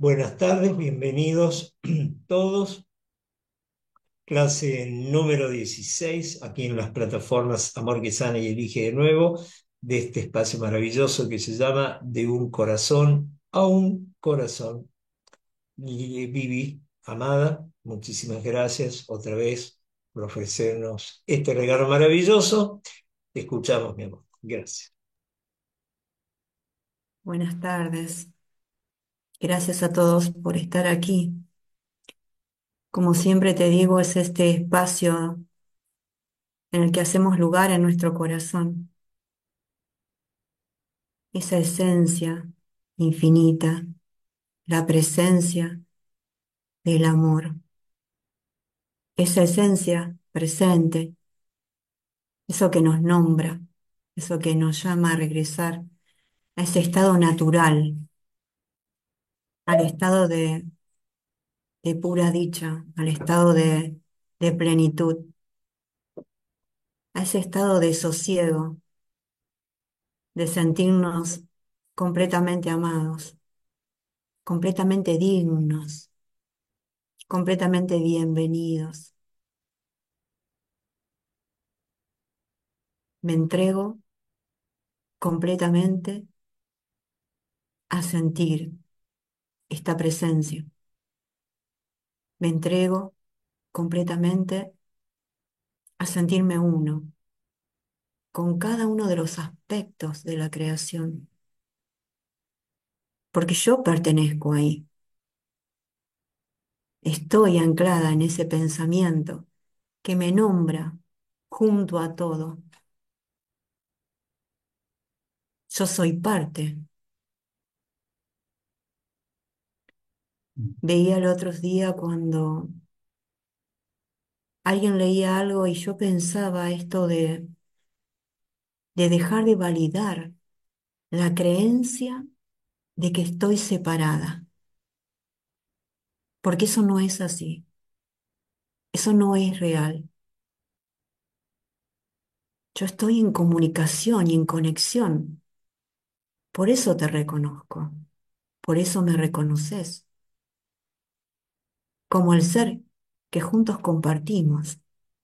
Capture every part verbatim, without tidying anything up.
Buenas tardes, bienvenidos todos. Clase número dieciséis aquí en las plataformas Amor que Sana y Elige de Nuevo, de este espacio maravilloso que se llama De un corazón a un corazón. Y Vivi, amada, muchísimas gracias otra vez por ofrecernos este regalo maravilloso. Te escuchamos, mi amor. Gracias. Buenas tardes. Gracias a todos por estar aquí. Como siempre te digo, es este espacio en el que hacemos lugar en nuestro corazón, esa esencia infinita, la presencia del amor, esa esencia presente, eso que nos nombra, eso que nos llama a regresar a ese estado natural, al estado de, de pura dicha, al estado de, de plenitud, a ese estado de sosiego, de sentirnos completamente amados, completamente dignos, completamente bienvenidos. Me entrego completamente a sentir esta presencia. Me entrego completamente a sentirme uno con cada uno de los aspectos de la creación, porque yo pertenezco ahí. Estoy anclada en ese pensamiento que me nombra junto a todo. Yo soy parte. Veía el otro día cuando alguien leía algo y yo pensaba esto de, de dejar de validar la creencia de que estoy separada, porque eso no es así, eso no es real. Yo estoy en comunicación y en conexión, por eso te reconozco, por eso me reconoces, como el ser que juntos compartimos,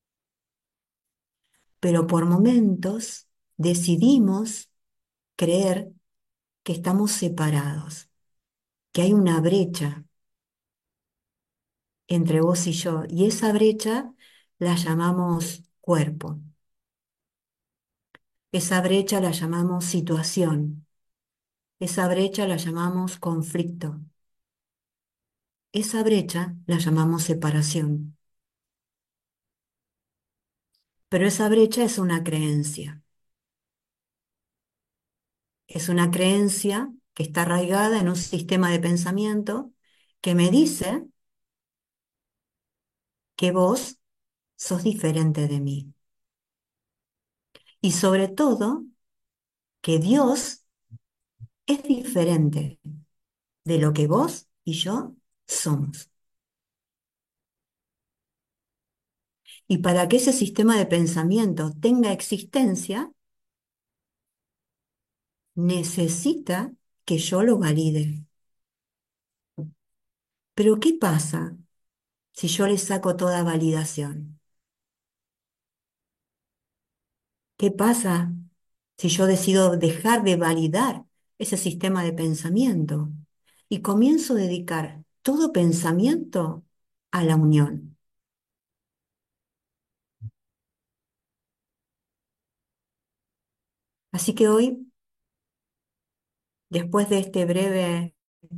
pero por momentos decidimos creer que estamos separados, que hay una brecha entre vos y yo, y esa brecha la llamamos cuerpo, esa brecha la llamamos situación, esa brecha la llamamos conflicto, esa brecha la llamamos separación, pero esa brecha es una creencia, es una creencia que está arraigada en un sistema de pensamiento que me dice que vos sos diferente de mí, y sobre todo que Dios es diferente de lo que vos y yo somos. Y para que ese sistema de pensamiento tenga existencia, necesita que yo lo valide. Pero ¿qué pasa si yo le saco toda validación? ¿Qué pasa si yo decido dejar de validar ese sistema de pensamiento y comienzo a dedicar todo pensamiento a la unión? Así que hoy, después de este breve,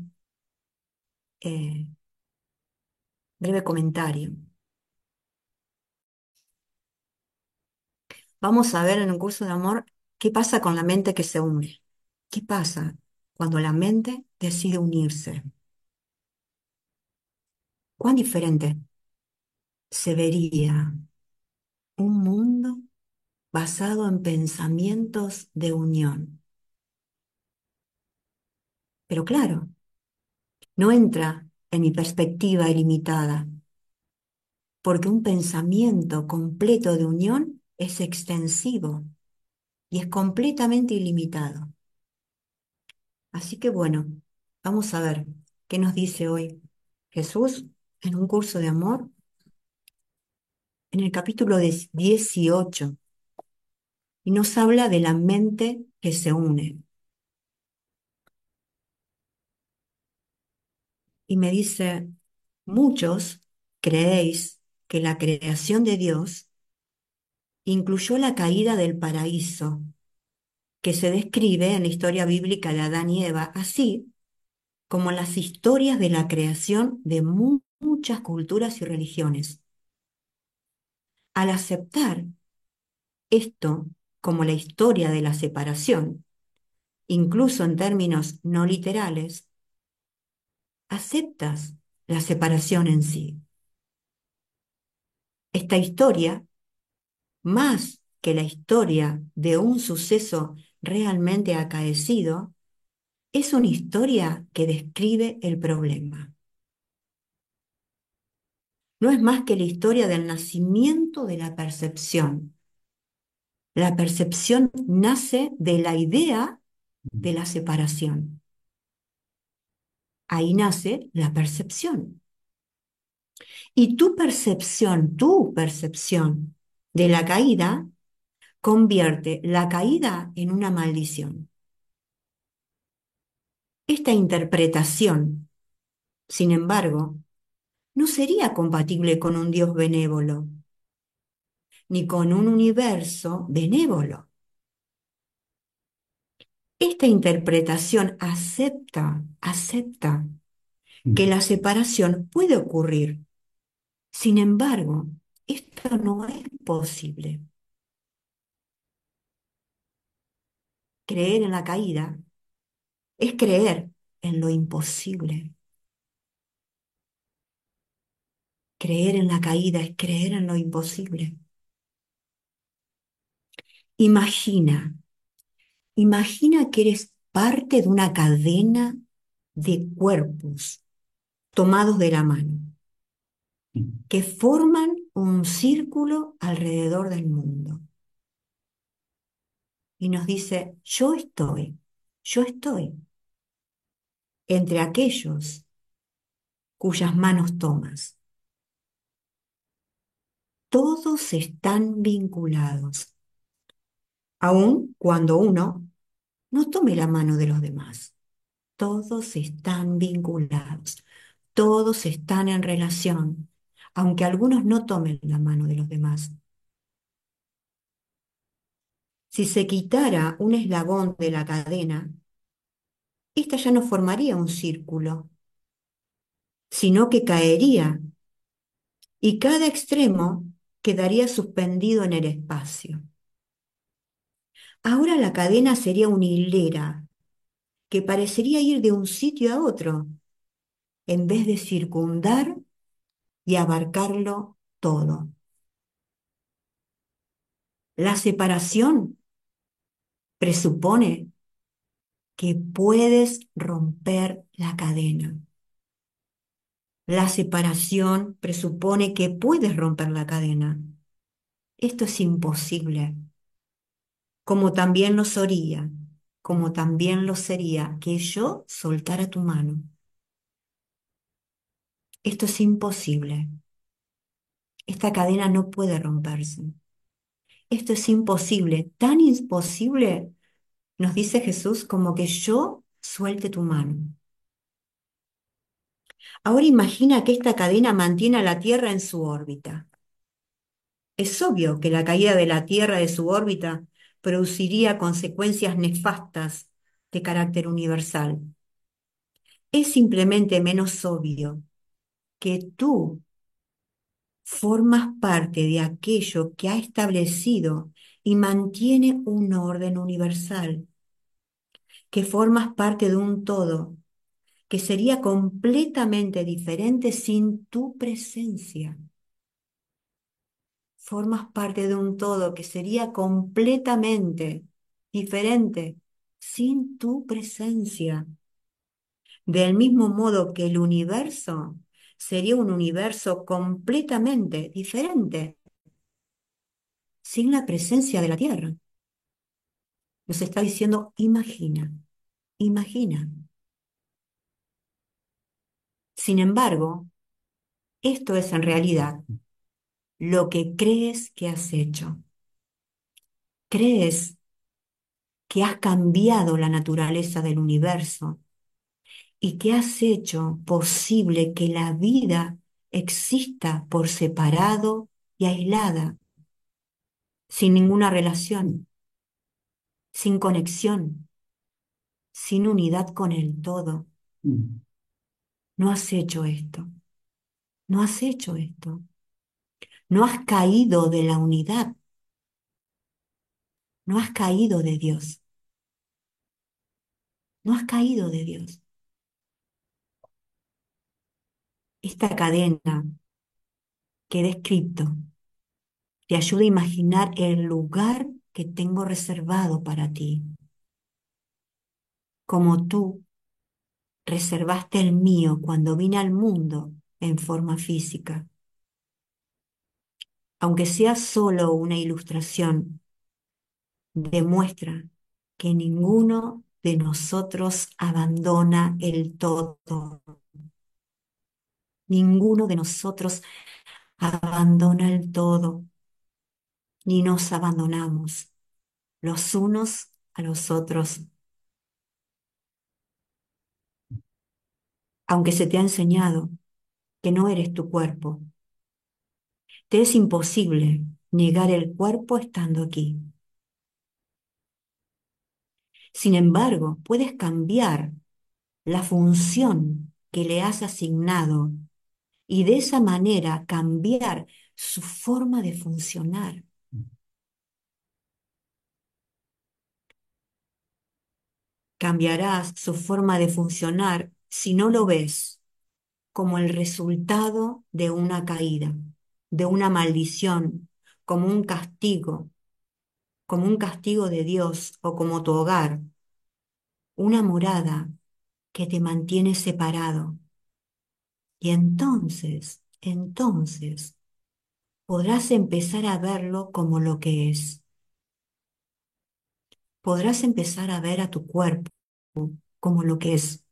eh, breve comentario, vamos a ver en un curso de amor qué pasa con la mente que se une. ¿Qué pasa cuando la mente decide unirse? ¿Cuán diferente se vería un mundo basado en pensamientos de unión? Pero claro, no entra en mi perspectiva ilimitada, porque un pensamiento completo de unión es extensivo y es completamente ilimitado. Así que bueno, vamos a ver ¿Qué nos dice hoy Jesús en un curso de amor? En el capítulo dieciocho, y nos habla de la mente que se une. Y me dice, muchos creéis que la creación de Dios incluyó la caída del paraíso, que se describe en la historia bíblica de Adán y Eva, así como en las historias de la creación de mu- muchas culturas y religiones. Al aceptar esto como la historia de la separación, incluso en términos no literales, aceptas la separación en sí. Esta historia, más que la historia de un suceso realmente acaecido, es una historia que describe el problema. No es más que la historia del nacimiento de la percepción. La percepción nace de la idea de la separación. Ahí nace la percepción. Y tu percepción, tu percepción de la caída, convierte la caída en una maldición. Esta interpretación, sin embargo, no sería compatible con un Dios benévolo, ni con un universo benévolo. Esta interpretación acepta, acepta que la separación puede ocurrir. Sin embargo, esto no es posible. Creer en la caída es creer en lo imposible. Creer en la caída es creer en lo imposible. Imagina, imagina que eres parte de una cadena de cuerpos tomados de la mano, que forman un círculo alrededor del mundo. Y nos dice, yo estoy, yo estoy entre aquellos cuyas manos tomas. Todos están vinculados, aun cuando uno no tome la mano de los demás. Todos están vinculados, todos están en relación, aunque algunos no tomen la mano de los demás. Si se quitara un eslabón de la cadena, esta ya no formaría un círculo, sino que caería y cada extremo quedaría suspendido en el espacio. Ahora la cadena sería una hilera que parecería ir de un sitio a otro, en vez de circundar y abarcarlo todo. La separación presupone que puedes romper la cadena. La separación presupone que puedes romper la cadena. Esto es imposible, como también lo sería, como también lo sería que yo soltara tu mano. Esto es imposible. Esta cadena no puede romperse. Esto es imposible, tan imposible, nos dice Jesús, como que yo suelte tu mano. Ahora imagina que esta cadena mantiene a la Tierra en su órbita. Es obvio que la caída de la Tierra de su órbita produciría consecuencias nefastas de carácter universal. Es simplemente menos obvio que tú formas parte de aquello que ha establecido y mantiene un orden universal, que formas parte de un todo que sería completamente diferente sin tu presencia. Formas parte de un todo que sería completamente diferente sin tu presencia. Del mismo modo que el universo sería un universo completamente diferente sin la presencia de la Tierra. Nos está diciendo, imagina, imagina. Sin embargo, esto es en realidad lo que crees que has hecho. Crees que has cambiado la naturaleza del universo y que has hecho posible que la vida exista por separado y aislada, sin ninguna relación, sin conexión, sin unidad con el todo. Mm. No has hecho esto, no has hecho esto, no has caído de la unidad, no has caído de Dios, no has caído de Dios. Esta cadena que he descrito te ayuda a imaginar el lugar que tengo reservado para ti, como tú reservaste el mío cuando vine al mundo en forma física. Aunque sea solo una ilustración, demuestra que ninguno de nosotros abandona el todo. Ninguno de nosotros abandona el todo, ni nos abandonamos los unos a los otros. Aunque se te ha enseñado que no eres tu cuerpo, te es imposible negar el cuerpo estando aquí. Sin embargo, puedes cambiar la función que le has asignado y de esa manera cambiar su forma de funcionar. Cambiarás su forma de funcionar si no lo ves como el resultado de una caída, de una maldición, como un castigo, como un castigo de Dios o como tu hogar, una morada que te mantiene separado. Y entonces, entonces, podrás empezar a verlo como lo que es. Podrás empezar a ver a tu cuerpo como lo que es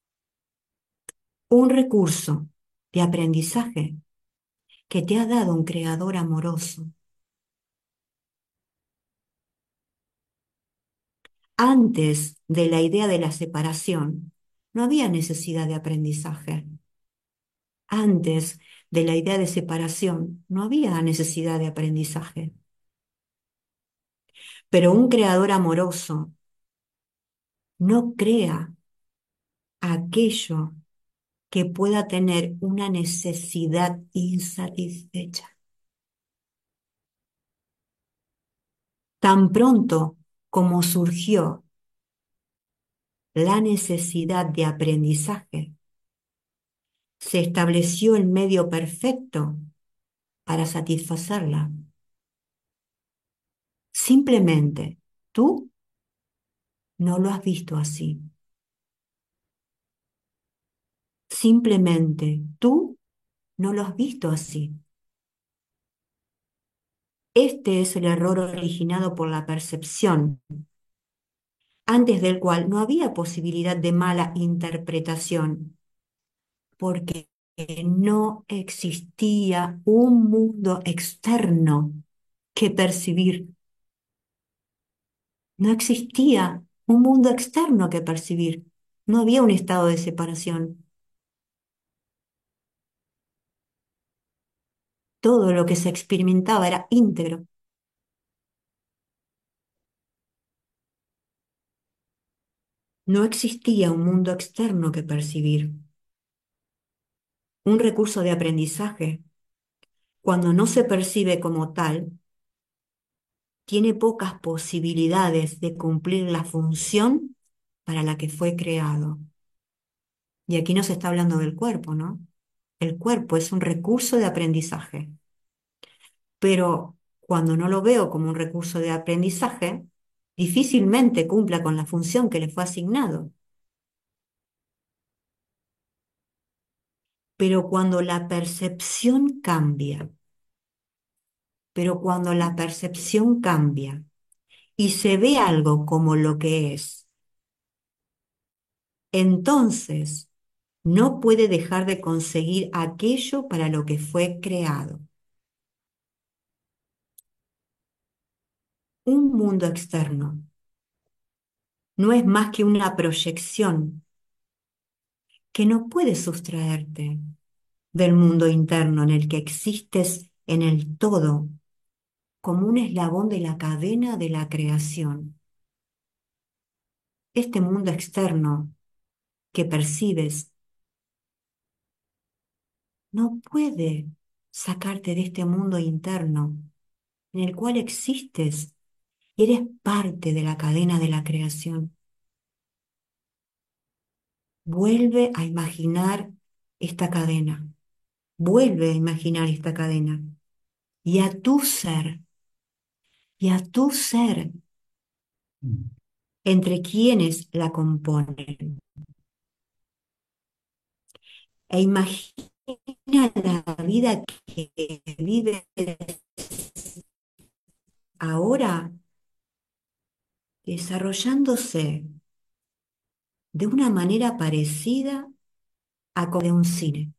un recurso de aprendizaje que te ha dado un creador amoroso. Antes de la idea de la separación, no había necesidad de aprendizaje. Antes de la idea de separación, no había necesidad de aprendizaje. Pero un creador amoroso no crea aquello que pueda tener una necesidad insatisfecha. Tan pronto como surgió la necesidad de aprendizaje, se estableció el medio perfecto para satisfacerla. Simplemente tú no lo has visto así. Simplemente tú no lo has visto así. Este es el error originado por la percepción, antes del cual no había posibilidad de mala interpretación, porque no existía un mundo externo que percibir. No existía un mundo externo que percibir. No había un estado de separación. Todo lo que se experimentaba era íntegro. No existía un mundo externo que percibir. Un recurso de aprendizaje, cuando no se percibe como tal, tiene pocas posibilidades de cumplir la función para la que fue creado. Y aquí no se está hablando del cuerpo, ¿no? El cuerpo es un recurso de aprendizaje. Pero cuando no lo veo como un recurso de aprendizaje, difícilmente cumpla con la función que le fue asignado. Pero cuando la percepción cambia, pero cuando la percepción cambia y se ve algo como lo que es, entonces no puede dejar de conseguir aquello para lo que fue creado. Un mundo externo no es más que una proyección que no puede sustraerte del mundo interno en el que existes en el todo como un eslabón de la cadena de la creación. Este mundo externo que percibes no puede sacarte de este mundo interno en el cual existes y eres parte de la cadena de la creación. Vuelve a imaginar esta cadena, vuelve a imaginar esta cadena y a tu ser, y a tu ser entre quienes la componen. E imagina la vida que vives ahora desarrollándose de una manera parecida a como de un cine.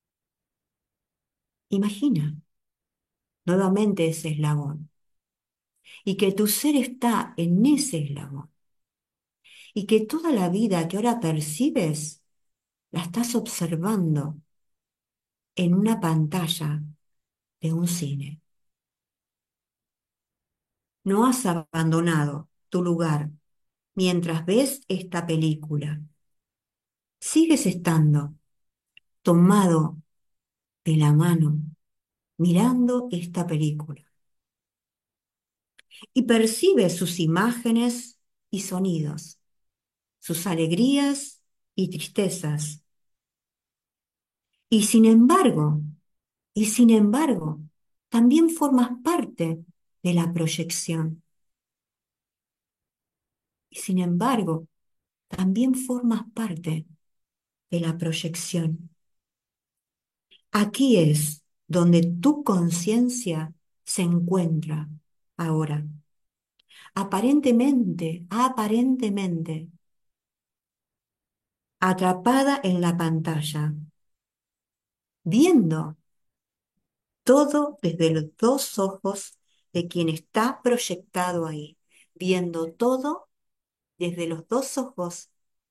Imagina nuevamente ese eslabón y que tu ser está en ese eslabón y que toda la vida que ahora percibes la estás observando en una pantalla de un cine. No has abandonado tu lugar mientras ves esta película. Sigues estando tomado de la mano mirando esta película y percibes sus imágenes y sonidos, sus alegrías y tristezas. Y sin embargo, y sin embargo, también formas parte de la proyección. Y sin embargo, también formas parte de la proyección. Aquí es donde tu conciencia se encuentra ahora. Aparentemente, aparentemente, atrapada en la pantalla, viendo todo desde los dos ojos de quien está proyectado ahí, viendo todo desde los dos ojos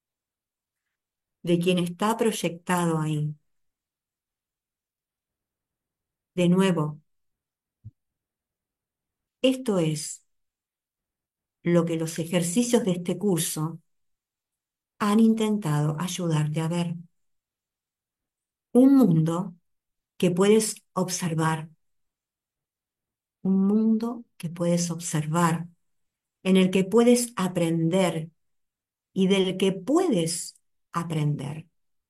de quien está proyectado ahí. De nuevo, esto es lo que los ejercicios de este curso han intentado ayudarte a ver. Un mundo que puedes observar, un mundo que puedes observar, en el que puedes aprender y del que puedes aprender.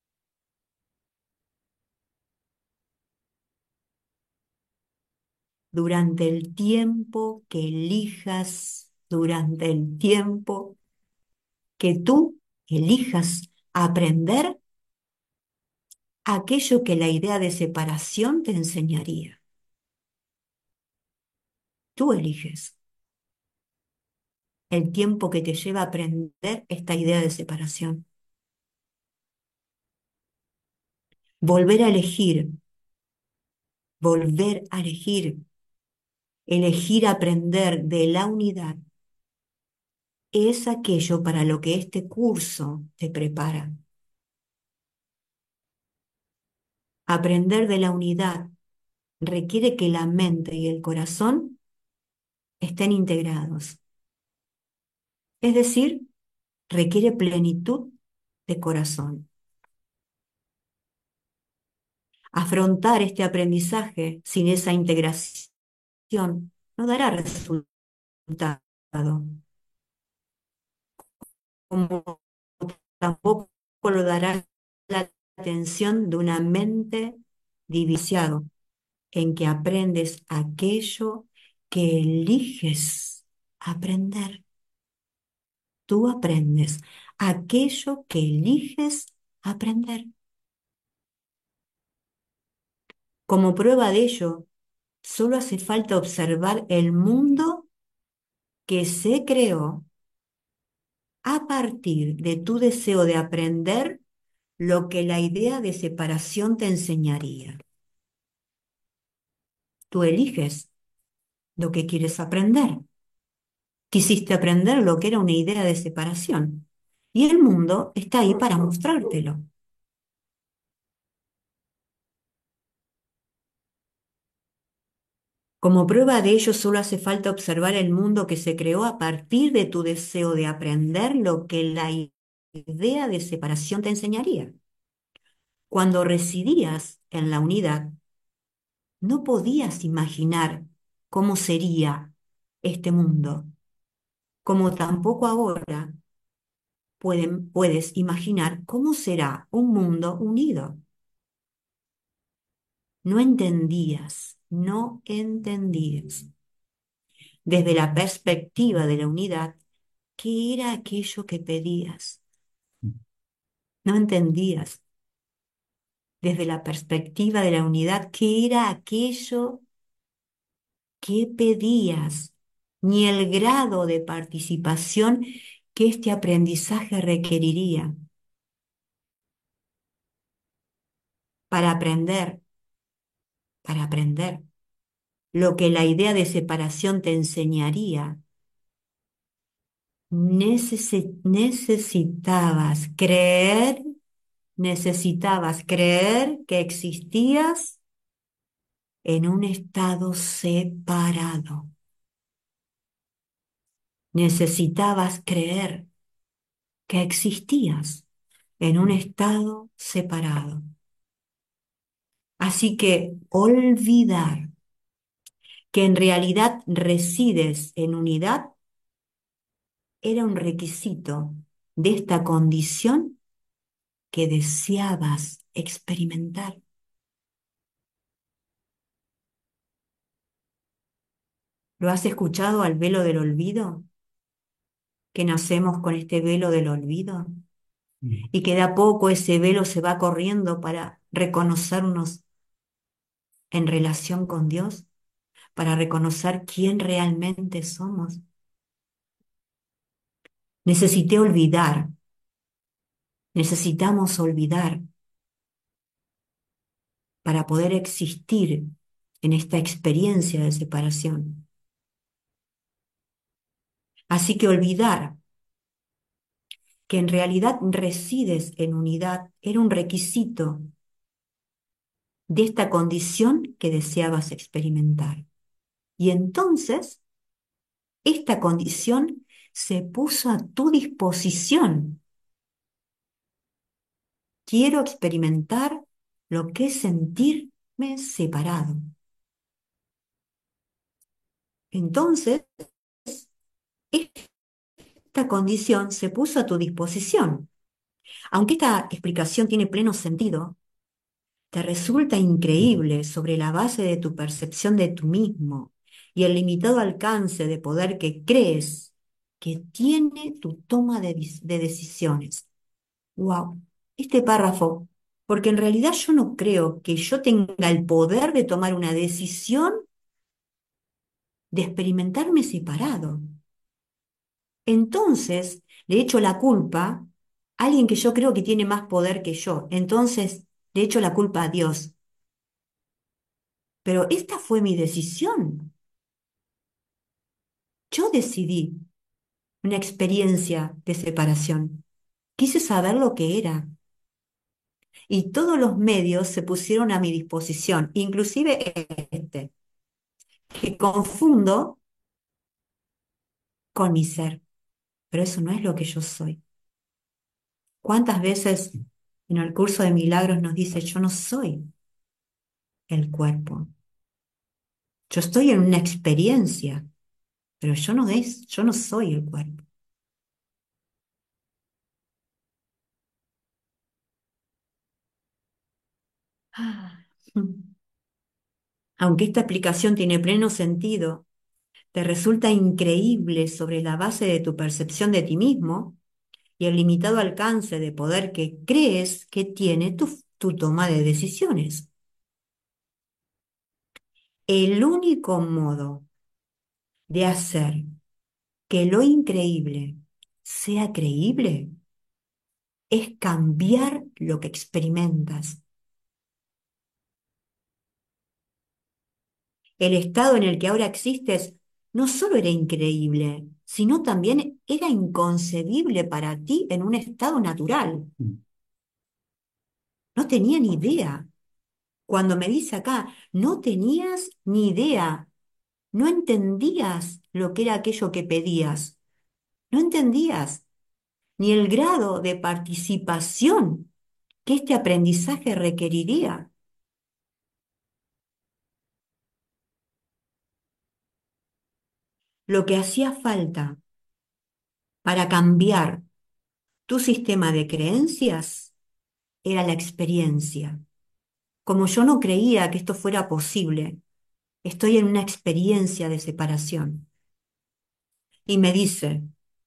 Durante el tiempo que elijas, durante el tiempo que tú elijas aprender aquello que la idea de separación te enseñaría. Tú eliges el tiempo que te lleva a aprender esta idea de separación. Volver a elegir, volver a elegir, elegir aprender de la unidad es aquello para lo que este curso te prepara. Aprender de la unidad requiere que la mente y el corazón estén integrados. Es decir, requiere plenitud de corazón. Afrontar este aprendizaje sin esa integración no dará resultado, como tampoco lo dará la atención de una mente diviciado, en que aprendes aquello que eliges aprender. Tú aprendes aquello que eliges aprender. Como prueba de ello, solo hace falta observar el mundo que se creó a partir de tu deseo de aprender lo que la idea de separación te enseñaría. Tú eliges lo que quieres aprender. Quisiste aprender lo que era una idea de separación. Y el mundo está ahí para mostrártelo. Como prueba de ello, solo hace falta observar el mundo que se creó a partir de tu deseo de aprender lo que la idea de separación te enseñaría. Cuando residías en la unidad, no podías imaginar cómo sería este mundo, como tampoco ahora pueden- puedes imaginar cómo será un mundo unido. No entendías, no entendías desde la perspectiva de la unidad qué era aquello que pedías. No entendías desde la perspectiva de la unidad qué era aquello que pedías, ni el grado de participación que este aprendizaje requeriría. Para aprender, para aprender lo que la idea de separación te enseñaría, necesi- necesitabas creer, necesitabas creer que existías en un estado separado. Necesitabas creer que existías en un estado separado. Así que olvidar que en realidad resides en unidad era un requisito de esta condición que deseabas experimentar. ¿Lo has escuchado al velo del olvido? Que nacemos con este velo del olvido y que de a poco ese velo se va corriendo para reconocernos en relación con Dios, para reconocer quién realmente somos. Necesité olvidar, necesitamos olvidar para poder existir en esta experiencia de separación. Así que olvidar que en realidad resides en unidad era un requisito de esta condición que deseabas experimentar. Y entonces esta condición se puso a tu disposición. Quiero experimentar lo que es sentirme separado. Entonces, esta condición se puso a tu disposición. Aunque esta explicación tiene pleno sentido, te resulta increíble sobre la base de tu percepción de tú mismo y el limitado alcance de poder que crees que tiene tu toma de, de decisiones. Wow, este párrafo, porque en realidad yo no creo que yo tenga el poder de tomar una decisión de experimentarme separado. Entonces, le echo la culpa a alguien que yo creo que tiene más poder que yo. Entonces, le echo la culpa a Dios. Pero esta fue mi decisión. Yo decidí una experiencia de separación. Quise saber lo que era. Y todos los medios se pusieron a mi disposición, inclusive este, que confundo con mi ser. Pero eso no es lo que yo soy. ¿Cuántas veces en el curso de milagros nos dice, yo no soy el cuerpo? Yo estoy en una experiencia, pero yo no es, yo no soy el cuerpo. Ah. Aunque esta explicación tiene pleno sentido, te resulta increíble sobre la base de tu percepción de ti mismo y el limitado alcance de poder que crees que tiene tu, tu toma de decisiones. El único modo de hacer que lo increíble sea creíble es cambiar lo que experimentas. El estado en el que ahora existes no solo era increíble, sino también era inconcebible para ti en un estado natural. Mm. No tenía ni idea. Cuando me dice acá, no tenías ni idea, no entendías lo que era aquello que pedías, no entendías ni el grado de participación que este aprendizaje requeriría. Lo que hacía falta para cambiar tu sistema de creencias era la experiencia. Como yo no creía que esto fuera posible, estoy en una experiencia de separación. Y me dice,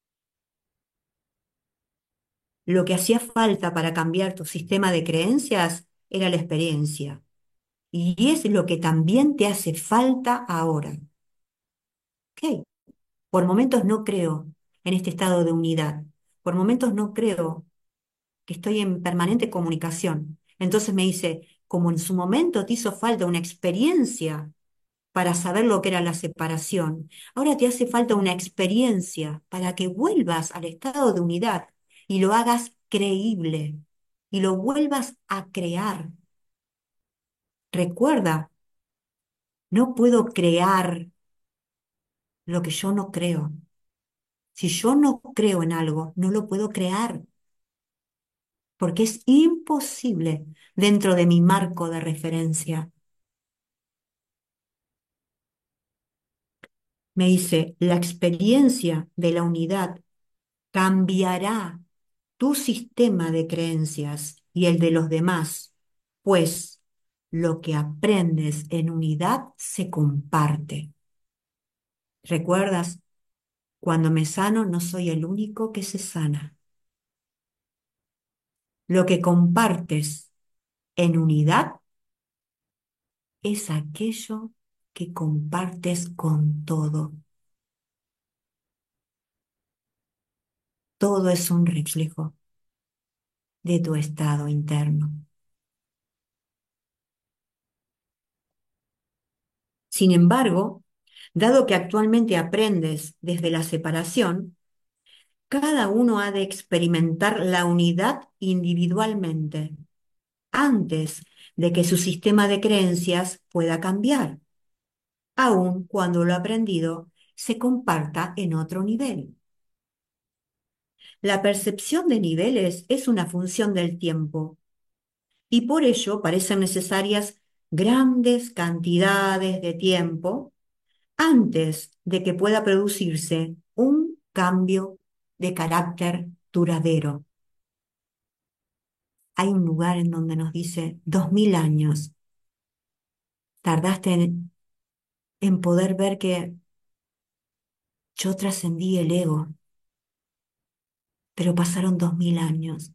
lo que hacía falta para cambiar tu sistema de creencias era la experiencia. Y es lo que también te hace falta ahora. Ok, por momentos no creo en este estado de unidad. Por momentos no creo que estoy en permanente comunicación. Entonces me dice, como en su momento te hizo falta una experiencia para saber lo que era la separación, ahora te hace falta una experiencia para que vuelvas al estado de unidad y lo hagas creíble y lo vuelvas a crear. Recuerda, no puedo crear lo que yo no creo. Si yo no creo en algo, no lo puedo crear, porque es imposible dentro de mi marco de referencia. Me dice, la experiencia de la unidad cambiará tu sistema de creencias y el de los demás, pues lo que aprendes en unidad se comparte. ¿Recuerdas? Cuando me sano no soy el único que se sana. Lo que compartes en unidad es aquello que compartes con todo. Todo es un reflejo de tu estado interno. Sin embargo, dado que actualmente aprendes desde la separación, cada uno ha de experimentar la unidad individualmente, antes de que su sistema de creencias pueda cambiar, aun cuando lo aprendido se comparta en otro nivel. La percepción de niveles es una función del tiempo y por ello parecen necesarias grandes cantidades de tiempo antes de que pueda producirse un cambio de carácter duradero. Hay un lugar en donde nos dice dos mil años. Tardaste en, en poder ver que yo trascendí el ego, pero pasaron dos mil años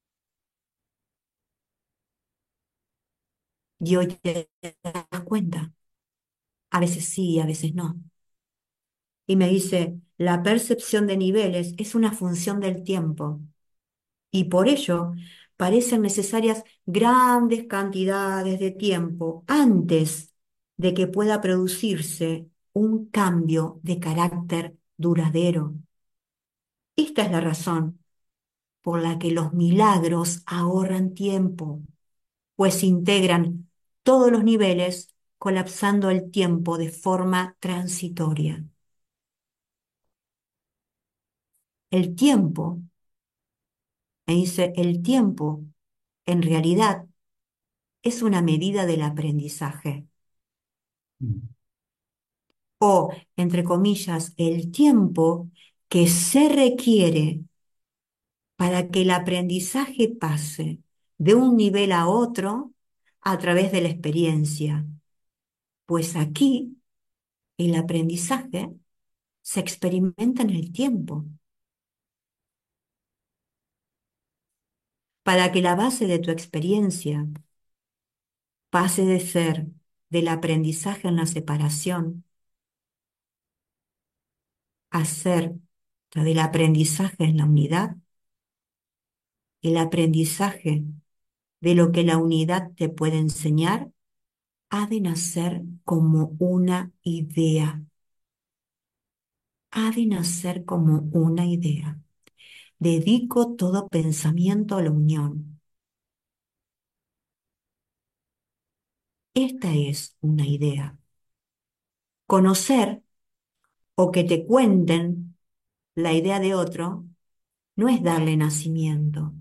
y hoy te das cuenta. A veces sí y a veces no. Y me dice, la percepción de niveles es una función del tiempo y por ello parecen necesarias grandes cantidades de tiempo antes de que pueda producirse un cambio de carácter duradero. Esta es la razón por la que los milagros ahorran tiempo, pues integran todos los niveles colapsando el tiempo de forma transitoria. El tiempo, me dice, el tiempo en realidad es una medida del aprendizaje. Mm. O, entre comillas, el tiempo que se requiere para que el aprendizaje pase de un nivel a otro a través de la experiencia. Pues aquí el aprendizaje se experimenta en el tiempo. Para que la base de tu experiencia pase de ser del aprendizaje en la separación a ser la del aprendizaje en la unidad, el aprendizaje de lo que la unidad te puede enseñar ha de nacer como una idea. Ha de nacer como una idea. Dedico todo pensamiento a la unión. Esta es una idea. Conocer o que te cuenten la idea de otro no es darle nacimiento.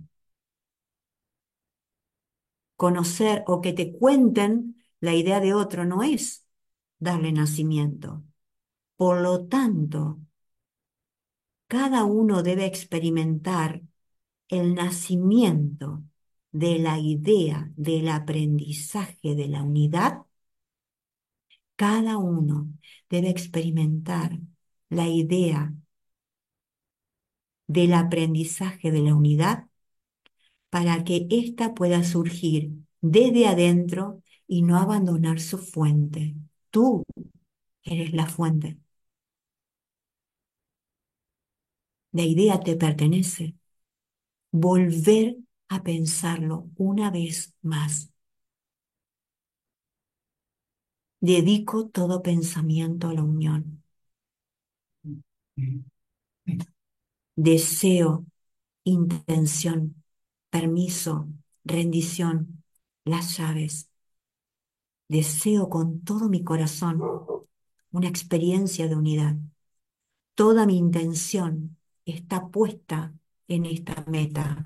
Conocer o que te cuenten la idea de otro no es darle nacimiento. Por lo tanto, cada uno debe experimentar el nacimiento de la idea del aprendizaje de la unidad. Cada uno debe experimentar la idea del aprendizaje de la unidad para que ésta pueda surgir desde adentro y no abandonar su fuente. Tú eres la fuente. La idea te pertenece. Volver a pensarlo una vez más. Dedico todo pensamiento a la unión. Deseo, intención, permiso, rendición, las llaves. Deseo con todo mi corazón una experiencia de unidad. Toda mi intención está puesta en esta meta.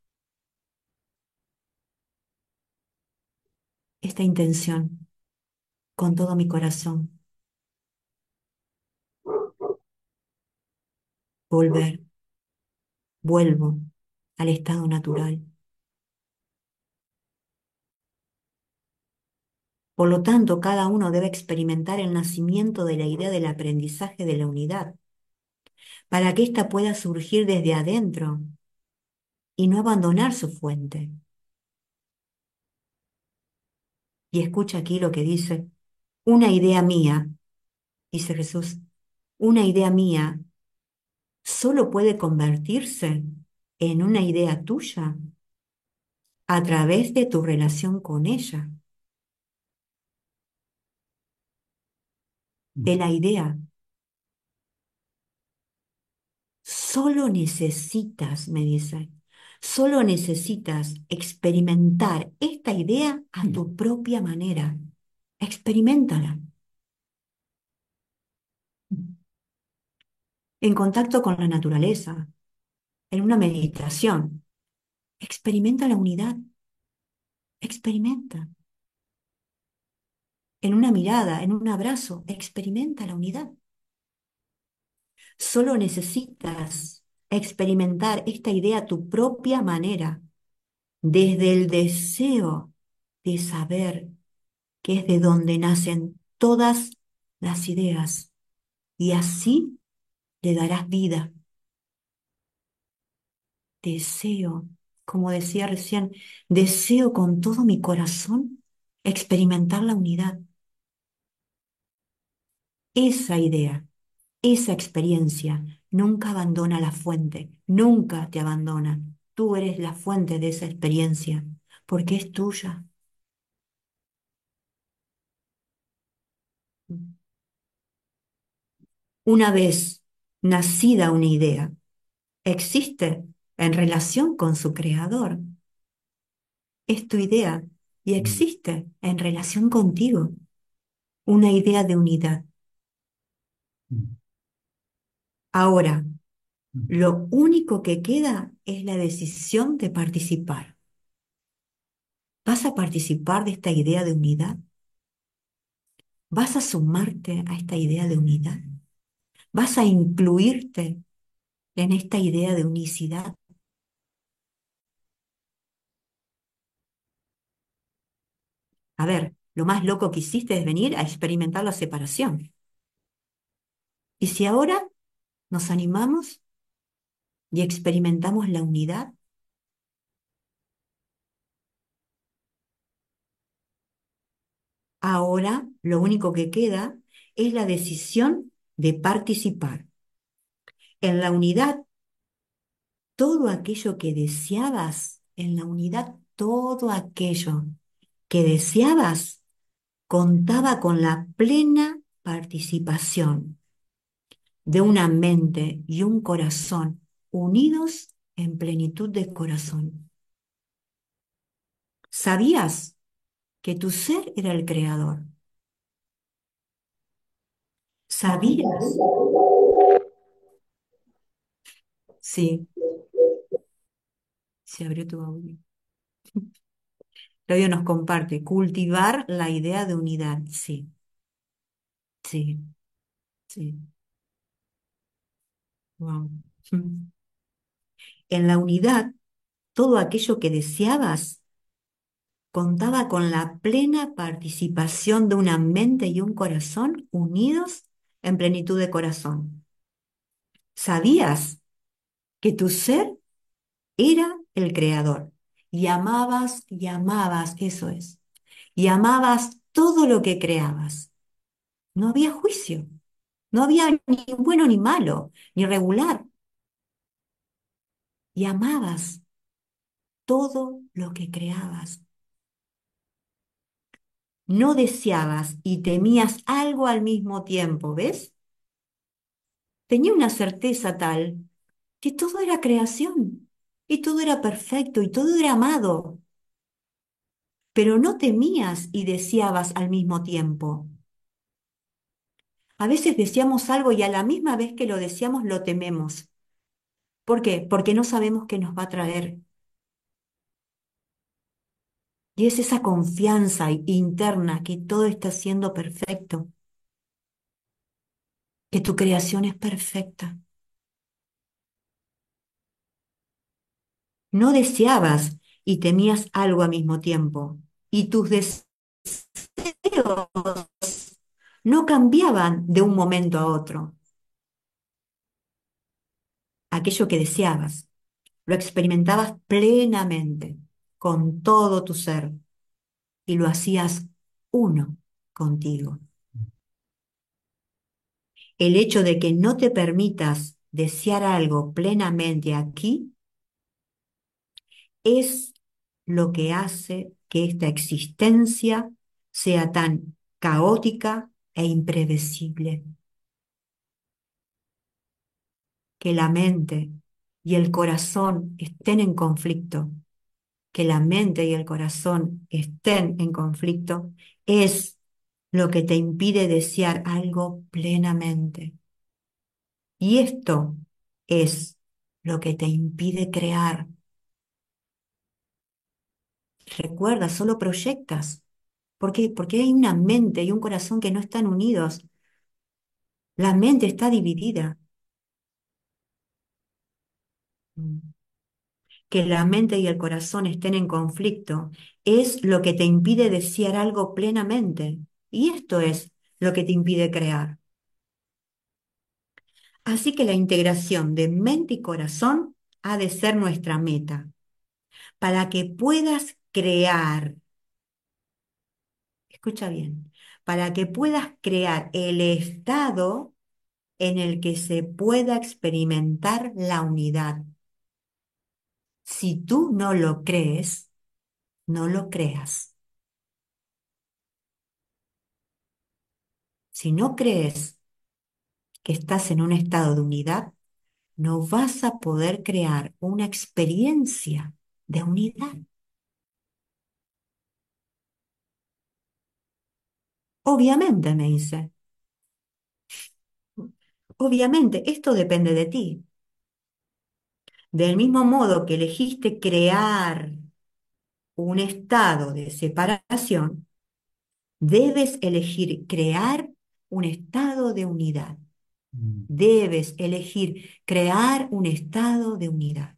Esta intención, con todo mi corazón, volver, vuelvo al estado natural. Por lo tanto, cada uno debe experimentar el nacimiento de la idea del aprendizaje de la unidad, para que ésta pueda surgir desde adentro y no abandonar su fuente. Y escucha aquí lo que dice, una idea mía, dice Jesús, una idea mía solo puede convertirse en una idea tuya a través de tu relación con ella. De la idea, solo necesitas, me dice, solo necesitas experimentar esta idea a tu propia manera. Experiméntala. En contacto con la naturaleza, en una meditación. Experimenta la unidad. Experimenta. En una mirada, en un abrazo, experimenta la unidad. Solo necesitas experimentar esta idea a tu propia manera, desde el deseo de saber que es de donde nacen todas las ideas, y así le darás vida. Deseo, como decía recién, deseo con todo mi corazón experimentar la unidad. Esa idea, esa experiencia nunca abandona la fuente, nunca te abandona. Tú eres la fuente de esa experiencia, porque es tuya. Una vez nacida una idea, existe en relación con su creador. Es tu idea y existe en relación contigo. Una idea de unidad. Ahora, lo único que queda es la decisión de participar. ¿Vas a participar de esta idea de unidad? ¿Vas a sumarte a esta idea de unidad? ¿Vas a incluirte en esta idea de unicidad? A ver, lo más loco que hiciste es venir a experimentar la separación. ¿Y si ahora nos animamos y experimentamos la unidad? Ahora lo único que queda es la decisión de participar. En la unidad, todo aquello que deseabas, en la unidad, todo aquello que deseabas contaba con la plena participación de una mente y un corazón unidos en plenitud de corazón. ¿Sabías que tu ser era el creador? ¿Sabías? Sí, se abrió tu audio. Claudio nos comparte, cultivar la idea de unidad. Sí, sí, sí. Wow. En la unidad, todo aquello que deseabas contaba con la plena participación de una mente y un corazón unidos en plenitud de corazón. ¿Sabías que tu ser era el creador? Y amabas y amabas, eso es. Y amabas todo lo que creabas. No había juicio, no había ni bueno ni malo, ni regular. Y amabas todo lo que creabas. No deseabas y temías algo al mismo tiempo, ¿ves? Tenía una certeza tal que todo era creación y todo era perfecto y todo era amado, pero no temías y deseabas al mismo tiempo. A veces deseamos algo y a la misma vez que lo deseamos lo tememos. ¿Por qué? Porque no sabemos qué nos va a traer. Y es esa confianza interna que todo está siendo perfecto, que tu creación es perfecta. No deseabas y temías algo al mismo tiempo, y tus deseos no cambiaban de un momento a otro. Aquello que deseabas, lo experimentabas plenamente, con todo tu ser, y lo hacías uno contigo. El hecho de que no te permitas desear algo plenamente aquí es lo que hace que esta existencia sea tan caótica e imprevisible, que la mente y el corazón estén en conflicto, que la mente y el corazón estén en conflicto, es lo que te impide desear algo plenamente. Y esto es lo que te impide crear. Recuerda, solo proyectas. ¿Por qué? Porque hay una mente y un corazón que no están unidos. La mente está dividida. Mm. Que la mente y el corazón estén en conflicto es lo que te impide desear algo plenamente. Y esto es lo que te impide crear. Así que la integración de mente y corazón ha de ser nuestra meta. Para que puedas crear, escucha bien, para que puedas crear el estado en el que se pueda experimentar la unidad. Si tú no lo crees, no lo creas. Si no crees que estás en un estado de unidad, no vas a poder crear una experiencia de unidad. Obviamente, me dice, obviamente, esto depende de ti. Del mismo modo que elegiste crear un estado de separación, debes elegir crear un estado de unidad. Mm. Debes elegir crear un estado de unidad.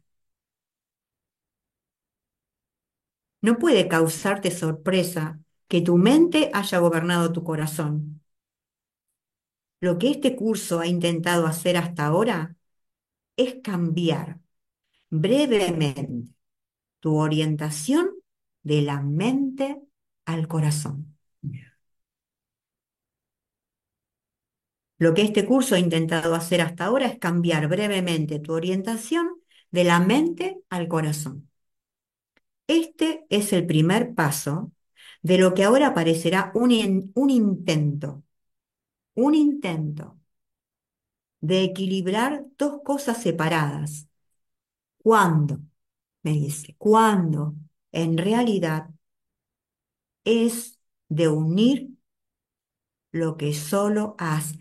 No puede causarte sorpresa que tu mente haya gobernado tu corazón. Lo que este curso ha intentado hacer hasta ahora es cambiar brevemente tu orientación de la mente al corazón. Lo que este curso ha intentado hacer hasta ahora es cambiar brevemente tu orientación de la mente al corazón. Este es el primer paso de lo que ahora parecerá un, in- un intento, un intento de equilibrar dos cosas separadas. ¿Cuándo? Me dice, cuando en realidad es de unir lo que solo has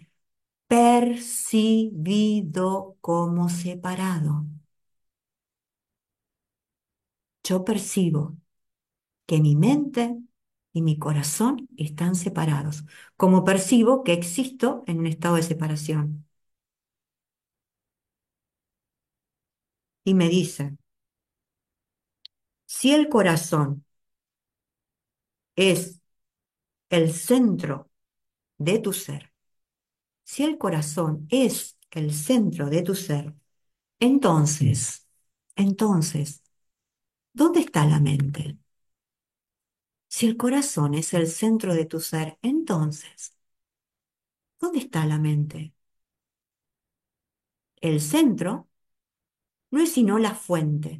percibido como separado. Yo percibo que mi mente y mi corazón están separados, como percibo que existo en un estado de separación. Y me dice, si el corazón es el centro de tu ser, si el corazón es el centro de tu ser, entonces, entonces, ¿dónde está la mente? Si el corazón es el centro de tu ser, entonces, ¿dónde está la mente? El centro no es sino la fuente.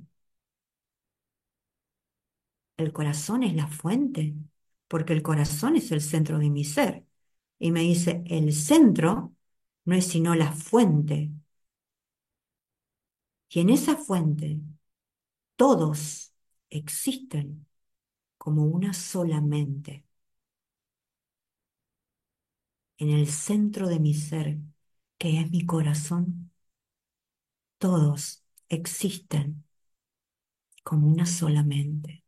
El corazón es la fuente, porque el corazón es el centro de mi ser. Y me dice, el centro no es sino la fuente. Y en esa fuente todos existen como una sola mente. En el centro de mi ser, que es mi corazón, todos existen como una sola mente.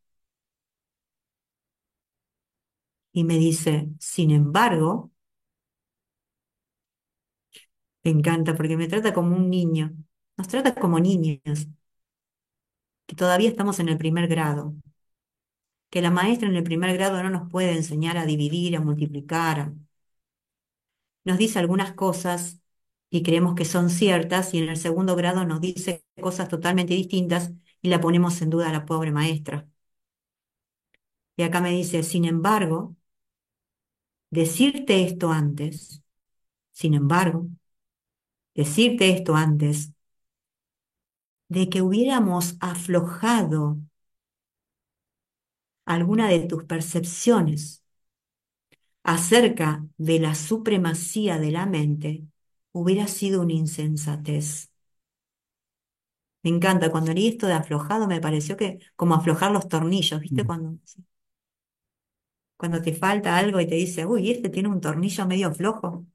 Y me dice, sin embargo, me encanta porque me trata como un niño, nos trata como niños, que todavía estamos en el primer grado, que la maestra en el primer grado no nos puede enseñar a dividir, a multiplicar, a- nos dice algunas cosas y creemos que son ciertas y en el segundo grado nos dice cosas totalmente distintas y la ponemos en duda a la pobre maestra. Y acá me dice, sin embargo, decirte esto antes, sin embargo, decirte esto antes de que hubiéramos aflojado alguna de tus percepciones acerca de la supremacía de la mente, hubiera sido una insensatez. Me encanta, cuando leí esto de aflojado me pareció que como aflojar los tornillos, ¿viste? Cuando, sí, cuando te falta algo y te dice, uy, este tiene un tornillo medio flojo.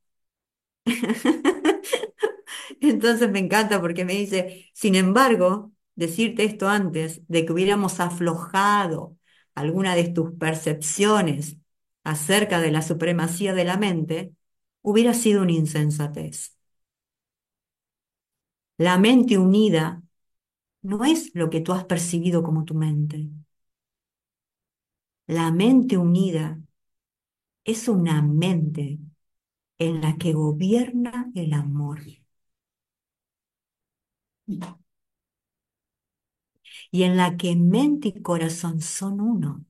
Entonces me encanta porque me dice, sin embargo, decirte esto antes de que hubiéramos aflojado alguna de tus percepciones acerca de la supremacía de la mente, hubiera sido una insensatez. La mente unida no es lo que tú has percibido como tu mente. La mente unida es una mente en la que gobierna el amor y en la que mente y corazón son uno.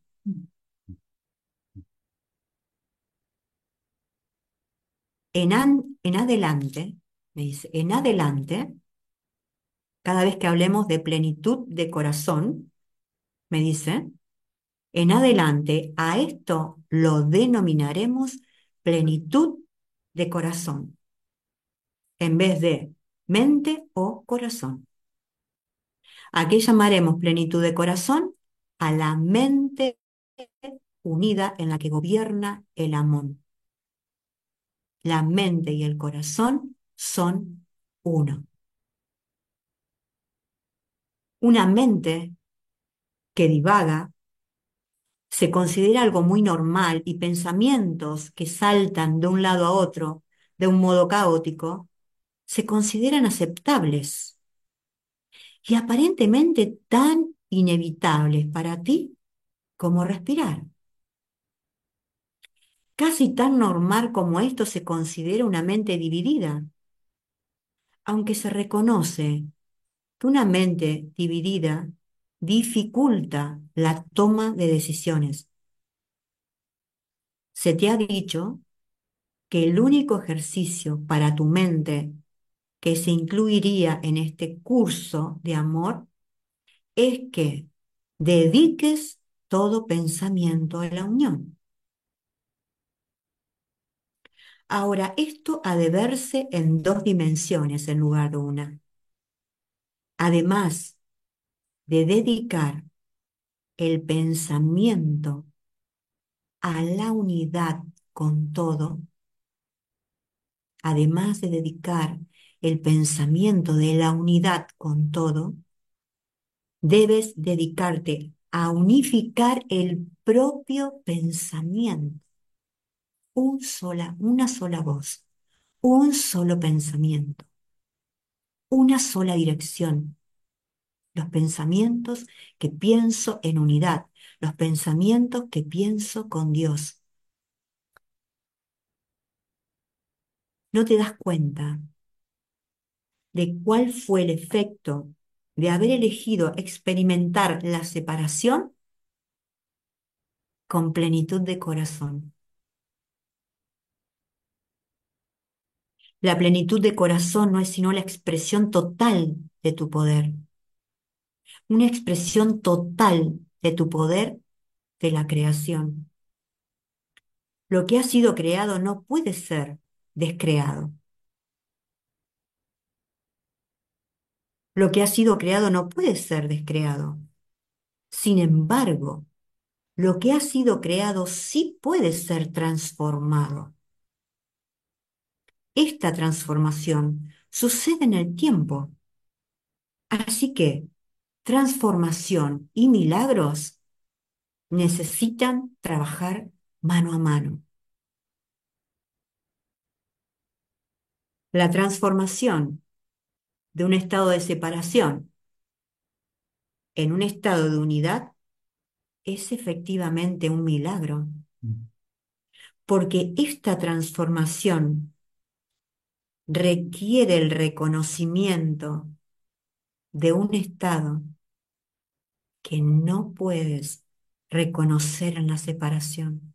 En, an- en adelante, me dice, en adelante, cada vez que hablemos de plenitud de corazón, me dice, en adelante a esto lo denominaremos plenitud de corazón, en vez de mente o corazón. ¿A qué llamaremos plenitud de corazón? A la mente unida en la que gobierna el amor. La mente y el corazón son uno. Una mente que divaga se considera algo muy normal y pensamientos que saltan de un lado a otro de un modo caótico se consideran aceptables y aparentemente tan inevitables para ti como respirar. Casi tan normal como esto se considera una mente dividida, aunque se reconoce que una mente dividida dificulta la toma de decisiones. Se te ha dicho que el único ejercicio para tu mente que se incluiría en este curso de amor es que dediques todo pensamiento a la unión. Ahora, esto ha de verse en dos dimensiones en lugar de una. Además de dedicar el pensamiento a la unidad con todo, además de dedicar el pensamiento de la unidad con todo, debes dedicarte a unificar el propio pensamiento. Un sola, una sola voz, un solo pensamiento, una sola dirección. Los pensamientos que pienso en unidad, los pensamientos que pienso con Dios. ¿No te das cuenta de cuál fue el efecto de haber elegido experimentar la separación con plenitud de corazón? La plenitud de corazón no es sino la expresión total de tu poder, una expresión total de tu poder de la creación. Lo que ha sido creado no puede ser descreado. Lo que ha sido creado no puede ser descreado. Sin embargo, lo que ha sido creado sí puede ser transformado. Esta transformación sucede en el tiempo. Así que transformación y milagros necesitan trabajar mano a mano. La transformación de un estado de separación en un estado de unidad es efectivamente un milagro, porque esta transformación requiere el reconocimiento de un estado que no puedes reconocer en la separación.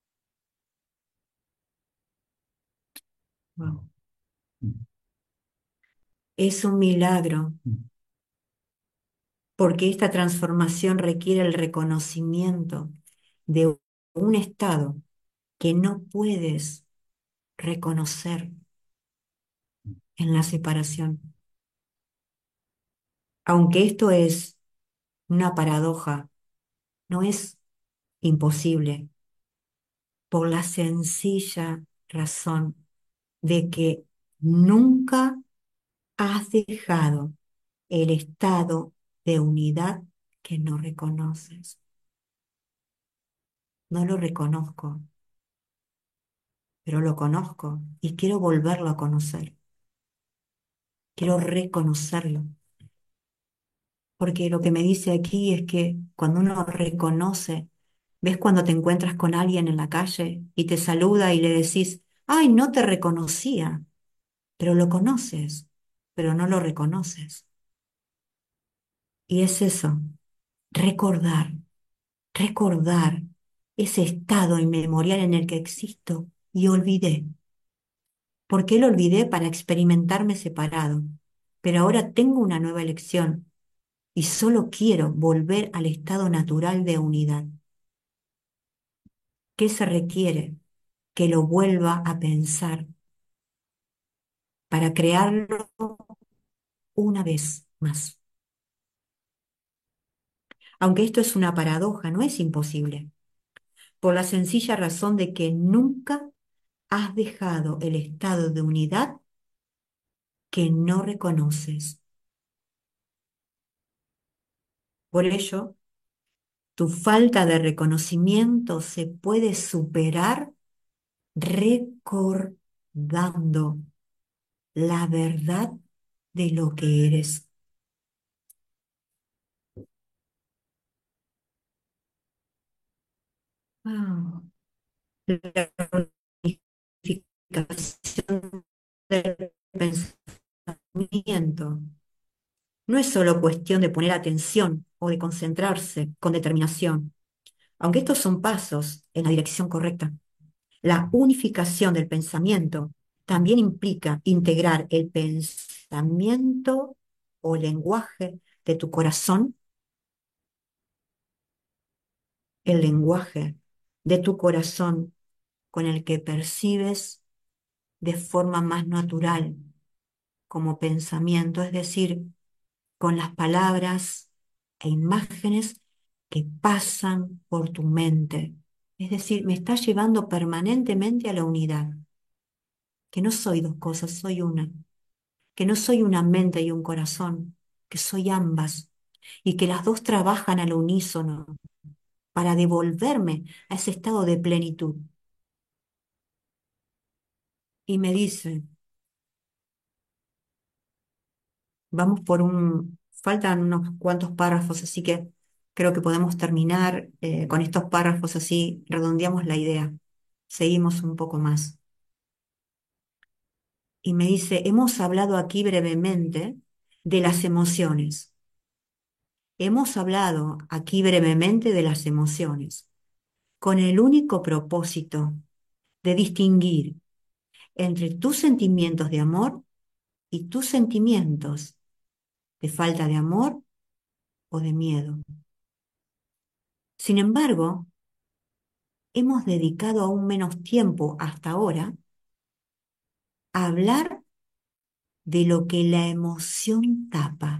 Wow. Es un milagro porque esta transformación requiere el reconocimiento de un estado que no puedes reconocer en la separación. Aunque esto es una paradoja, no es imposible por la sencilla razón de que nunca has dejado el estado de unidad que no reconoces. No lo reconozco, pero lo conozco y quiero volverlo a conocer. Quiero reconocerlo. Porque lo que me dice aquí es que cuando uno reconoce, ves cuando te encuentras con alguien en la calle y te saluda y le decís, ay, no te reconocía, pero lo conoces, pero no lo reconoces. Y es eso, recordar, recordar ese estado inmemorial en el que existo y olvidé. ¿Por qué lo olvidé? Para experimentarme separado. Pero ahora tengo una nueva elección y solo quiero volver al estado natural de unidad. ¿Qué se requiere? Que lo vuelva a pensar para crearlo una vez más. Aunque esto es una paradoja, no es imposible, por la sencilla razón de que nunca has dejado el estado de unidad que no reconoces. Por ello, tu falta de reconocimiento se puede superar recordando la verdad de lo que eres. Wow. La unificación del pensamiento no es solo cuestión de poner atención o de concentrarse con determinación, aunque estos son pasos en la dirección correcta. La unificación del pensamiento también implica integrar el pensamiento o lenguaje de tu corazón el lenguaje de tu corazón con el que percibes de forma más natural como pensamiento, es decir, con las palabras e imágenes que pasan por tu mente. Es decir, me estás llevando permanentemente a la unidad, que no soy dos cosas, soy una, que no soy una mente y un corazón, que soy ambas, y que las dos trabajan al unísono para devolverme a ese estado de plenitud. Y me dice, vamos por un, faltan unos cuantos párrafos, así que creo que podemos terminar eh, con estos párrafos, así redondeamos la idea. Seguimos un poco más. Y me dice, hemos hablado aquí brevemente de las emociones. Hemos hablado aquí brevemente de las emociones, con el único propósito de distinguir entre tus sentimientos de amor y tus sentimientos de falta de amor o de miedo. Sin embargo, hemos dedicado aún menos tiempo hasta ahora a hablar de lo que la emoción tapa.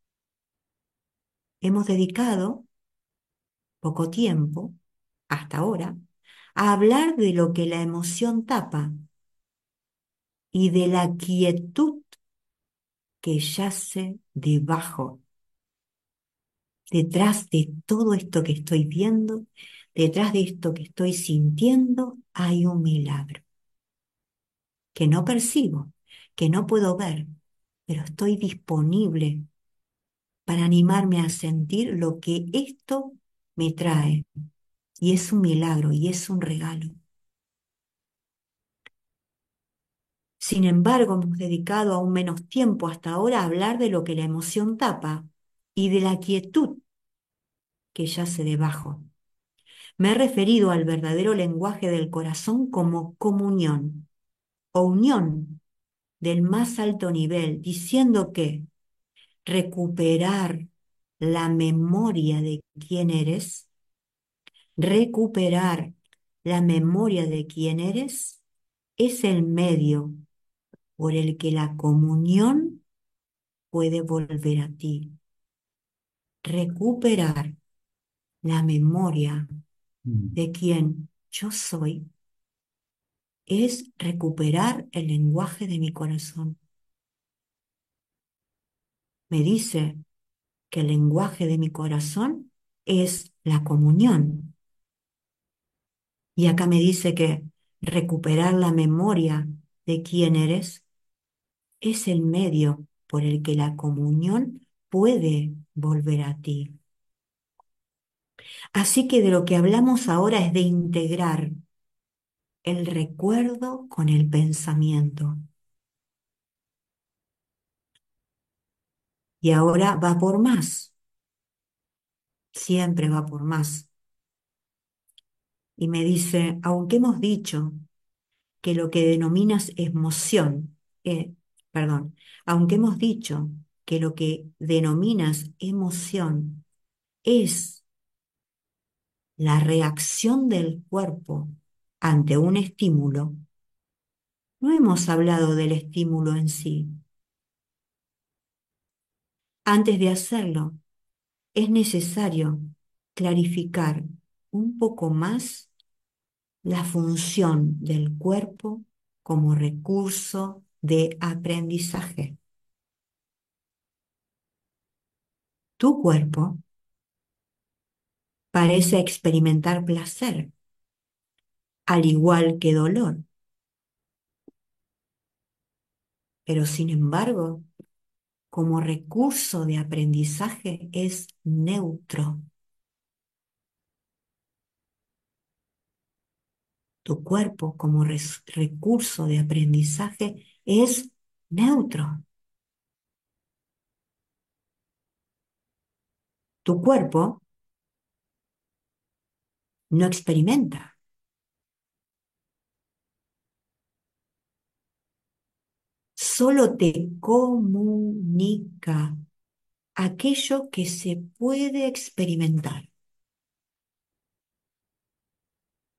Hemos dedicado poco tiempo, hasta ahora, a hablar de lo que la emoción tapa y de la quietud que yace debajo, detrás de todo esto que estoy viendo, detrás de esto que estoy sintiendo, hay un milagro que no percibo, que no puedo ver, pero estoy disponible para animarme a sentir lo que esto me trae. Y es un milagro y es un regalo. Sin embargo, hemos dedicado aún menos tiempo hasta ahora a hablar de lo que la emoción tapa y de la quietud que yace debajo. Me he referido al verdadero lenguaje del corazón como comunión o unión del más alto nivel, diciendo que recuperar la memoria de quién eres, recuperar la memoria de quién eres, es el medio por el que la comunión puede volver a ti. Recuperar la memoria Mm. de quién yo soy es recuperar el lenguaje de mi corazón. Me dice que el lenguaje de mi corazón es la comunión. Y acá me dice que recuperar la memoria de quién eres es el medio por el que la comunión puede volver a ti. Así que de lo que hablamos ahora es de integrar el recuerdo con el pensamiento. Y ahora va por más, siempre va por más. Y me dice, aunque hemos dicho que lo que denominas emoción, eh, perdón, aunque hemos dicho que lo que denominas emoción es la reacción del cuerpo ante un estímulo, no hemos hablado del estímulo en sí. Antes de hacerlo, es necesario clarificar un poco más la función del cuerpo como recurso de aprendizaje. Tu cuerpo parece experimentar placer, al igual que dolor, pero sin embargo, como recurso de aprendizaje es neutro. Tu cuerpo como res- recurso de aprendizaje es neutro. Tu cuerpo no experimenta, solo te comunica aquello que se puede experimentar.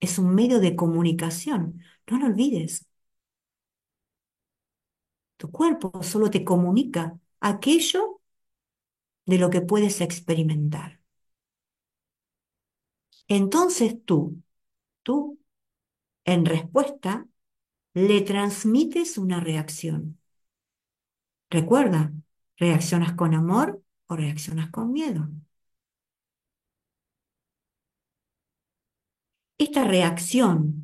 es un medio de comunicación. No lo olvides. Tu cuerpo solo te comunica aquello de lo que puedes experimentar. Entonces tú, tú, en respuesta, le transmites una reacción. Recuerda, ¿reaccionas con amor o reaccionas con miedo? Esta reacción,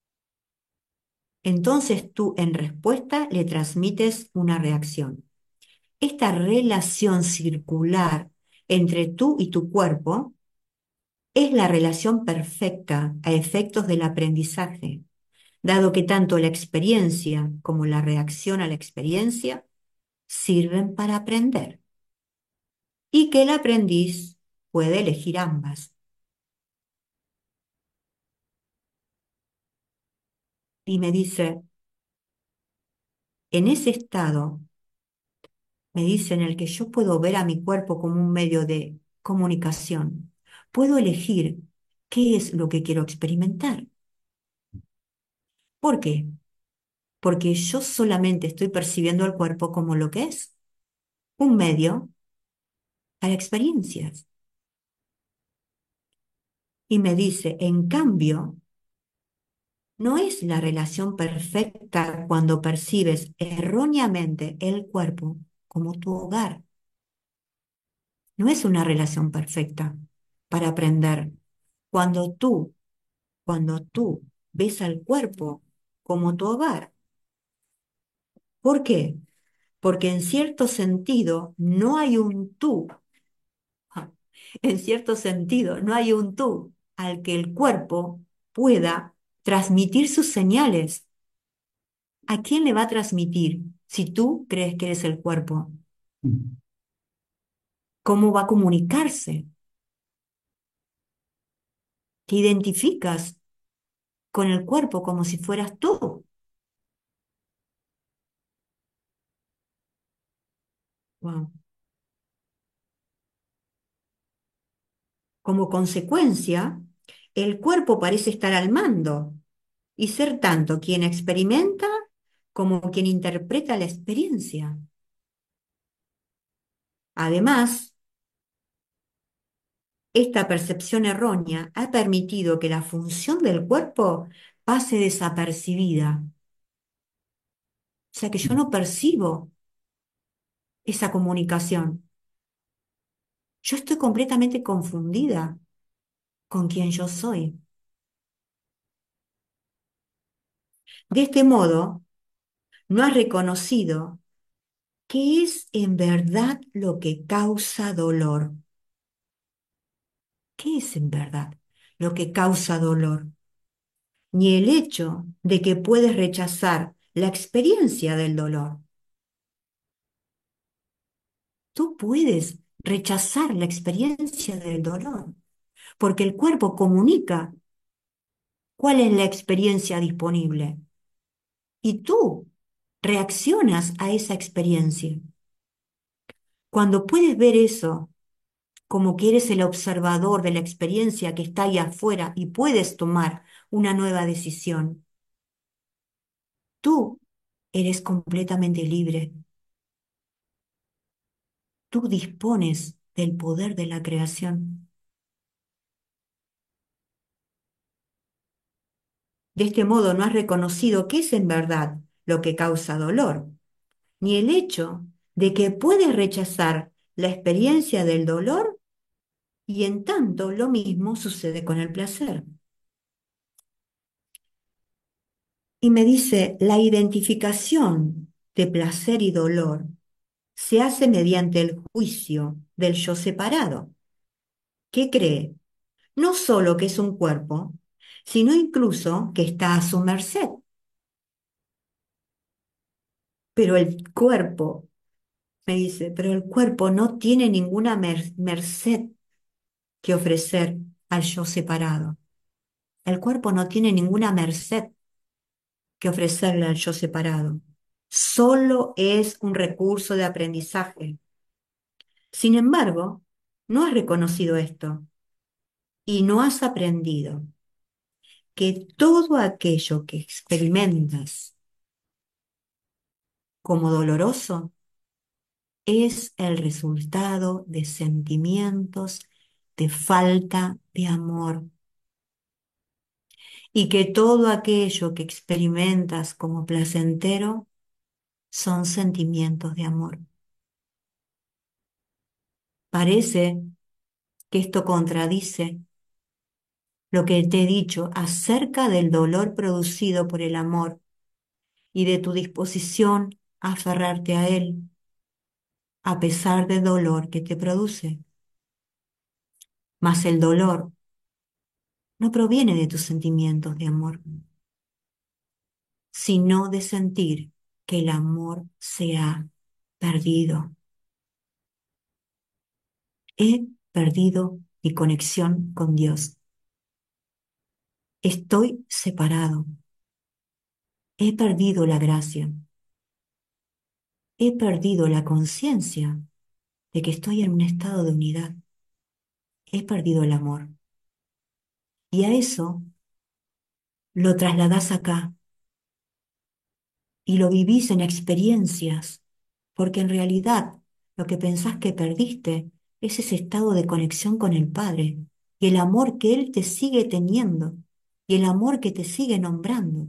entonces tú en respuesta le transmites una reacción. Esta relación circular entre tú y tu cuerpo es la relación perfecta a efectos del aprendizaje, dado que tanto la experiencia como la reacción a la experiencia sirven para aprender y que el aprendiz puede elegir ambas. Y me dice, en ese estado, me dice en el que yo puedo ver a mi cuerpo como un medio de comunicación, puedo elegir qué es lo que quiero experimentar. ¿Por qué? Porque yo solamente estoy percibiendo el cuerpo como lo que es, un medio para experiencias. Y me dice, en cambio, no es la relación perfecta cuando percibes erróneamente el cuerpo como tu hogar. No es una relación perfecta para aprender. Cuando tú, cuando tú ves al cuerpo como tu hogar. ¿Por qué? Porque en cierto sentido no hay un tú. En cierto sentido no hay un tú al que el cuerpo pueda transmitir sus señales. ¿A quién le va a transmitir si tú crees que eres el cuerpo? ¿Cómo va a comunicarse? Te identificas con el cuerpo como si fueras tú. Wow. Como consecuencia, el cuerpo parece estar al mando y ser tanto quien experimenta como quien interpreta la experiencia. Además, esta percepción errónea ha permitido que la función del cuerpo pase desapercibida. O sea que yo no percibo esa comunicación. Yo estoy completamente confundida con quien yo soy. De este modo, no has reconocido qué es en verdad lo que causa dolor. ¿Qué es en verdad lo que causa dolor? Ni el hecho de que puedes rechazar la experiencia del dolor. Tú puedes rechazar la experiencia del dolor, porque el cuerpo comunica cuál es la experiencia disponible y tú reaccionas a esa experiencia. Cuando puedes ver eso como que eres el observador de la experiencia que está ahí afuera y puedes tomar una nueva decisión, tú eres completamente libre. Tú dispones del poder de la creación. De este modo no has reconocido qué es en verdad lo que causa dolor, ni el hecho de que puedes rechazar la experiencia del dolor y en tanto lo mismo sucede con el placer. Y me dice, la identificación de placer y dolor se hace mediante el juicio del yo separado, que cree no solo que es un cuerpo, sino incluso que está a su merced. Pero el cuerpo, me dice, pero el cuerpo no tiene ninguna mer- merced que ofrecer al yo separado. El cuerpo no tiene ninguna merced que ofrecerle al yo separado. Solo es un recurso de aprendizaje. Sin embargo, no has reconocido esto y no has aprendido que todo aquello que experimentas como doloroso es el resultado de sentimientos de falta de amor y que todo aquello que experimentas como placentero son sentimientos de amor. Parece que esto contradice lo que te he dicho acerca del dolor producido por el amor y de tu disposición a aferrarte a él, a pesar del dolor que te produce. Mas el dolor no proviene de tus sentimientos de amor, sino de sentir que el amor se ha perdido. He perdido mi conexión con Dios. Estoy separado. He perdido la gracia. He perdido la conciencia de que estoy en un estado de unidad. He perdido el amor. Y a eso lo trasladás acá y lo vivís en experiencias, porque en realidad lo que pensás que perdiste es ese estado de conexión con el Padre y el amor que Él te sigue teniendo y el amor que te sigue nombrando.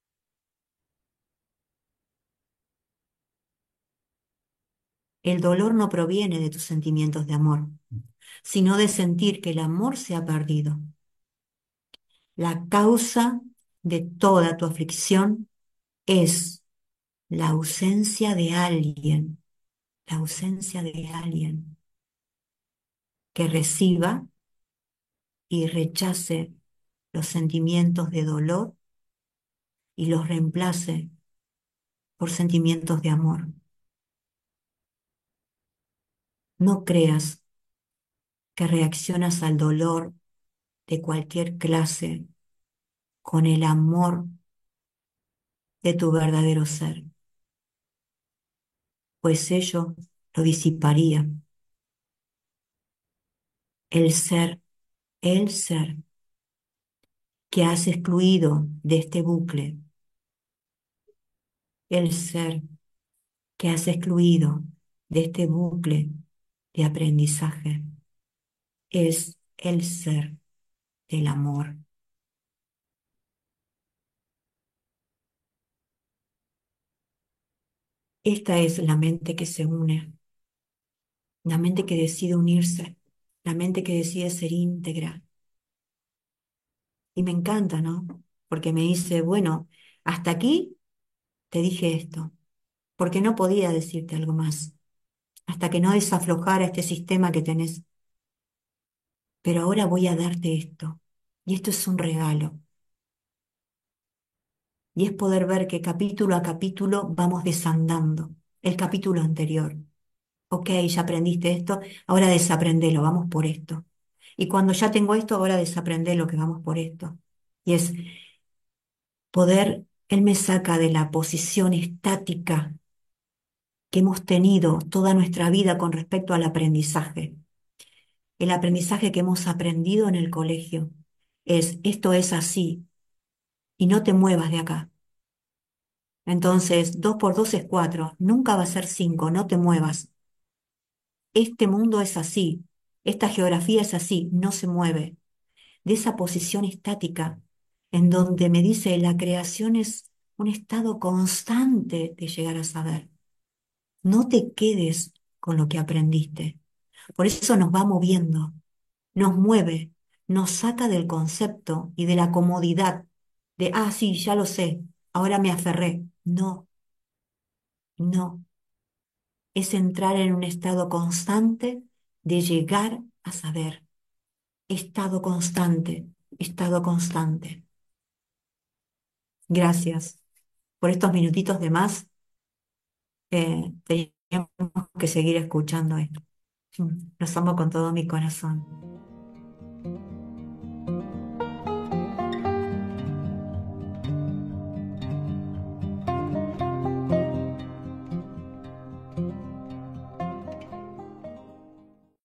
El dolor no proviene de tus sentimientos de amor, sino de sentir que el amor se ha perdido. La causa de toda tu aflicción es la ausencia de alguien, la ausencia de alguien que reciba y rechace los sentimientos de dolor y los reemplace por sentimientos de amor. No creas que reaccionas al dolor de cualquier clase con el amor de tu verdadero ser, pues ello lo disiparía. El ser, el ser que has excluido de este bucle, el ser que has excluido de este bucle de aprendizaje, es el ser del amor. Esta es la mente que se une, la mente que decide unirse, la mente que decide ser íntegra. Y me encanta, ¿no? Porque me dice, bueno, hasta aquí te dije esto, porque no podía decirte algo más, hasta que no desaflojara este sistema que tenés. Pero ahora voy a darte esto, y esto es un regalo, y es poder ver que capítulo a capítulo vamos desandando el capítulo anterior. Ok, ya aprendiste esto, ahora desaprendelo, vamos por esto. Y cuando ya tengo esto, ahora desaprende lo que vamos por esto. Y es poder, Él me saca de la posición estática que hemos tenido toda nuestra vida con respecto al aprendizaje. El aprendizaje que hemos aprendido en el colegio es, esto es así, y no te muevas de acá. Entonces, dos por dos es cuatro, nunca va a ser cinco, no te muevas. Este mundo es así, esta geografía es así, no se mueve. De esa posición estática, en donde me dice la creación es un estado constante de llegar a saber. No te quedes con lo que aprendiste. Por eso nos va moviendo, nos mueve, nos saca del concepto y de la comodidad de, ah, sí, ya lo sé, ahora me aferré. No, no. Es entrar en un estado constante de llegar a saber. Estado constante, estado constante. Gracias por estos minutitos de más. Eh, teníamos que seguir escuchando esto. Los amo con todo mi corazón.